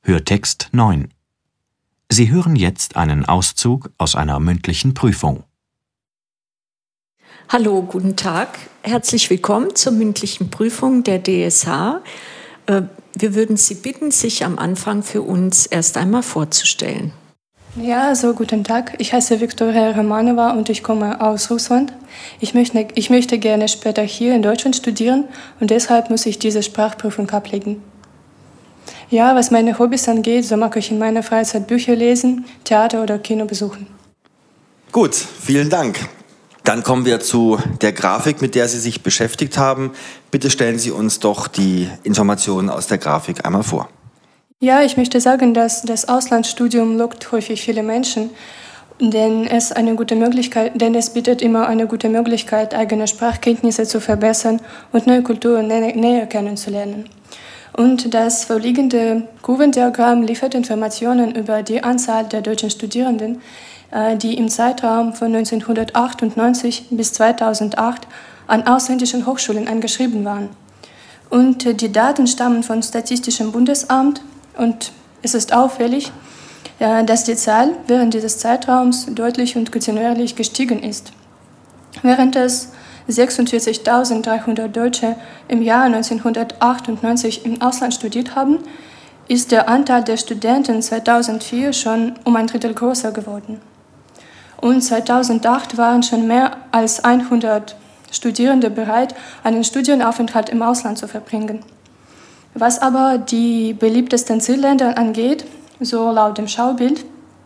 Hörtext 9. Sie hören jetzt einen Auszug aus einer mündlichen Prüfung. Hallo, guten Tag. Herzlich willkommen zur mündlichen Prüfung der DSH. Wir würden Sie bitten, sich am Anfang für uns erst einmal vorzustellen. Ja, guten Tag. Ich heiße Viktoria Romanova und ich komme aus Russland. Ich möchte gerne später hier in Deutschland studieren und deshalb muss ich diese Sprachprüfung ablegen. Ja, was meine Hobbys angeht, so mag ich in meiner Freizeit Bücher lesen, Theater oder Kino besuchen. Gut, vielen Dank. Dann kommen wir zu der Grafik, mit der Sie sich beschäftigt haben. Bitte stellen Sie uns doch die Informationen aus der Grafik einmal vor. Ja, ich möchte sagen, dass das Auslandsstudium lockt häufig viele Menschen, denn es bietet immer eine gute Möglichkeit, eigene Sprachkenntnisse zu verbessern und neue Kulturen näher kennenzulernen. Und das vorliegende Kurvendiagramm liefert Informationen über die Anzahl der deutschen Studierenden, die im Zeitraum von 1998 bis 2008 an ausländischen Hochschulen eingeschrieben waren. Und die Daten stammen vom Statistischen Bundesamt und es ist auffällig, dass die Zahl während dieses Zeitraums deutlich und kontinuierlich gestiegen ist. Während es 46.300 Deutsche im Jahr 1998 im Ausland studiert haben, ist der Anteil der Studenten 2004 schon um ein Drittel größer geworden. Und 2008 waren schon mehr als 100 Studierende bereit, einen Studienaufenthalt im Ausland zu verbringen. Was aber die beliebtesten Zielländer angeht, so laut dem Schaubild,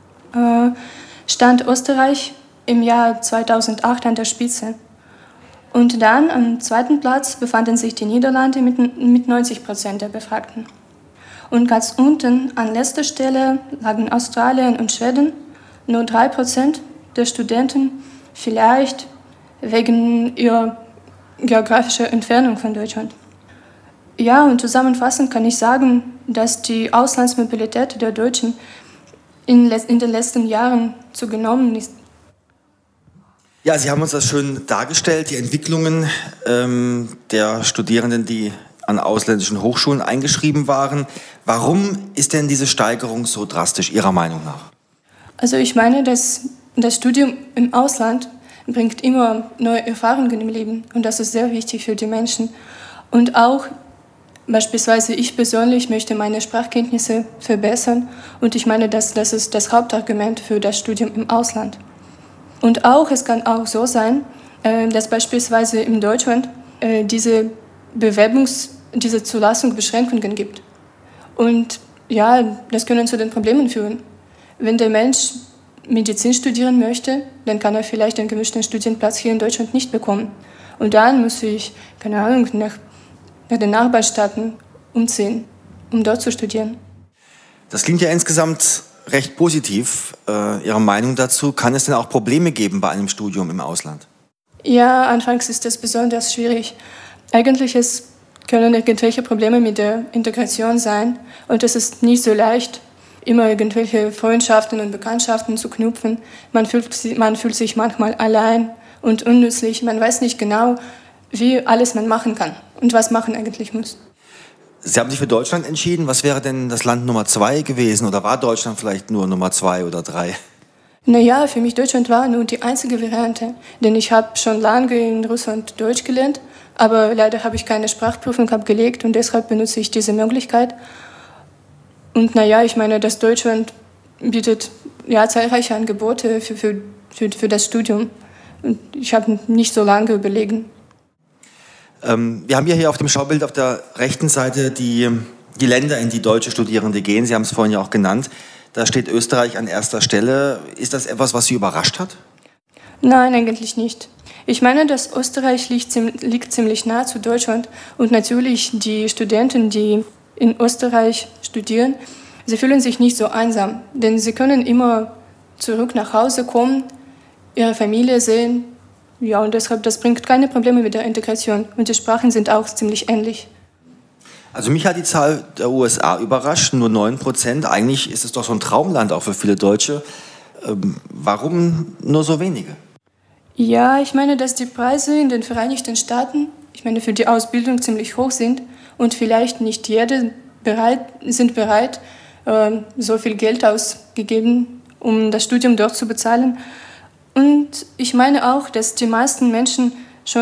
stand Österreich im Jahr 2008 an der Spitze. Und dann am zweiten Platz befanden sich die Niederlande mit 90% der Befragten. Und ganz unten an letzter Stelle lagen Australien und Schweden, nur 3% der Studenten, vielleicht wegen ihrer geografischen Entfernung von Deutschland. Ja, und zusammenfassend kann ich sagen, dass die Auslandsmobilität der Deutschen in den letzten Jahren zugenommen ist. Ja, Sie haben uns das schön dargestellt, die Entwicklungen der Studierenden, die an ausländischen Hochschulen eingeschrieben waren. Warum ist denn diese Steigerung so drastisch Ihrer Meinung nach? Also ich meine, dass das Studium im Ausland bringt immer neue Erfahrungen im Leben und das ist sehr wichtig für die Menschen. Und auch beispielsweise ich persönlich möchte meine Sprachkenntnisse verbessern und ich meine, das ist das Hauptargument für das Studium im Ausland. Und es kann auch so sein, dass beispielsweise in Deutschland diese Zulassung Beschränkungen gibt. Und ja, das können zu den Problemen führen. Wenn der Mensch Medizin studieren möchte, dann kann er vielleicht einen gewünschten Studienplatz hier in Deutschland nicht bekommen. Und dann muss ich, nach den Nachbarstaaten umziehen, um dort zu studieren. Das klingt ja insgesamt recht positiv. Ihre Meinung dazu? Kann es denn auch Probleme geben bei einem Studium im Ausland? Ja, anfangs ist das besonders schwierig. Eigentlich können irgendwelche Probleme mit der Integration sein und es ist nicht so leicht, immer irgendwelche Freundschaften und Bekanntschaften zu knüpfen. Man fühlt sich manchmal allein und unnützlich. Man weiß nicht genau, wie alles man machen kann und was machen eigentlich muss. Sie haben sich für Deutschland entschieden. Was wäre denn das Land Nummer 2 gewesen? Oder war Deutschland vielleicht nur Nummer 2 oder 3? Naja, für mich Deutschland war nur die einzige Variante. Denn ich habe schon lange in Russland Deutsch gelernt, aber leider habe ich keine Sprachprüfung abgelegt und deshalb benutze ich diese Möglichkeit. Und ich meine, dass Deutschland bietet zahlreiche Angebote für das Studium. Und ich habe nicht so lange überlegen. Wir haben ja hier auf dem Schaubild auf der rechten Seite die Länder, in die deutsche Studierende gehen. Sie haben es vorhin ja auch genannt. Da steht Österreich an erster Stelle. Ist das etwas, was Sie überrascht hat? Nein, eigentlich nicht. Ich meine, dass Österreich liegt ziemlich nah zu Deutschland. Und natürlich die Studenten, die in Österreich studieren, sie fühlen sich nicht so einsam. Denn sie können immer zurück nach Hause kommen, ihre Familie sehen. Ja, und deshalb, das bringt keine Probleme mit der Integration. Und die Sprachen sind auch ziemlich ähnlich. Also mich hat die Zahl der USA überrascht, nur 9%. Eigentlich ist es doch so ein Traumland auch für viele Deutsche. Warum nur so wenige? Ja, ich meine, dass die Preise in den Vereinigten Staaten, für die Ausbildung ziemlich hoch sind und vielleicht nicht jede bereit, so viel Geld ausgegeben, um das Studium dort zu bezahlen. Und ich meine auch, dass die meisten Menschen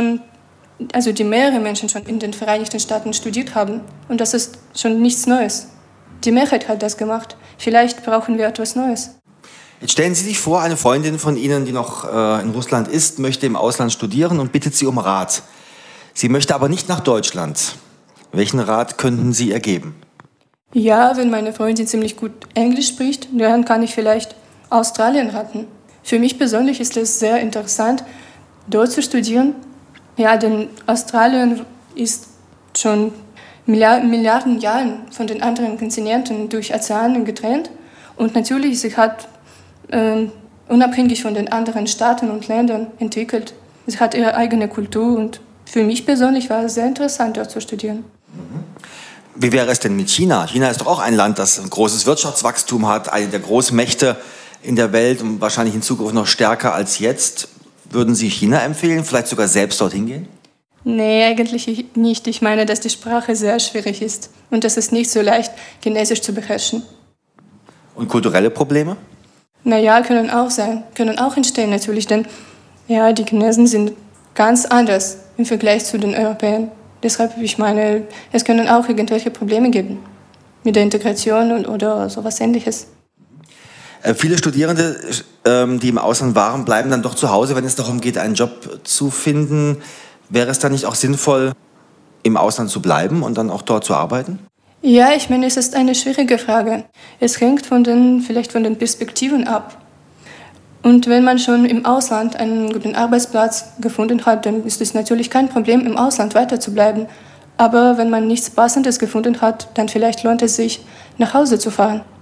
die mehrere Menschen schon in den Vereinigten Staaten studiert haben. Und das ist schon nichts Neues. Die Mehrheit hat das gemacht. Vielleicht brauchen wir etwas Neues. Jetzt stellen Sie sich vor, eine Freundin von Ihnen, die noch in Russland ist, möchte im Ausland studieren und bittet Sie um Rat. Sie möchte aber nicht nach Deutschland. Welchen Rat könnten Sie ihr geben? Ja, wenn meine Freundin ziemlich gut Englisch spricht, dann kann ich vielleicht Australien raten. Für mich persönlich ist es sehr interessant, dort zu studieren. Ja, denn Australien ist schon Milliarden Jahren von den anderen Kontinenten durch Ozeane getrennt. Und natürlich, sie hat unabhängig von den anderen Staaten und Ländern entwickelt. Sie hat ihre eigene Kultur und für mich persönlich war es sehr interessant, dort zu studieren. Wie wäre es denn mit China? China ist doch auch ein Land, das ein großes Wirtschaftswachstum hat, eine der Großmächte in der Welt und wahrscheinlich in Zukunft noch stärker als jetzt. Würden Sie China empfehlen, vielleicht sogar selbst dorthin gehen? Nee, eigentlich nicht. Ich meine, dass die Sprache sehr schwierig ist und es ist nicht so leicht, Chinesisch zu beherrschen. Und kulturelle Probleme? Naja, können auch entstehen natürlich, denn ja, die Chinesen sind ganz anders im Vergleich zu den Europäern. Deshalb, ich meine, es können auch irgendwelche Probleme geben mit der Integration oder sowas Ähnliches. Viele Studierende, die im Ausland waren, bleiben dann doch zu Hause, wenn es darum geht, einen Job zu finden. Wäre es dann nicht auch sinnvoll, im Ausland zu bleiben und dann auch dort zu arbeiten? Ja, ich meine, es ist eine schwierige Frage. Es hängt vielleicht von den Perspektiven ab. Und wenn man schon im Ausland einen guten Arbeitsplatz gefunden hat, dann ist es natürlich kein Problem, im Ausland weiterzubleiben. Aber wenn man nichts Passendes gefunden hat, dann vielleicht lohnt es sich, nach Hause zu fahren.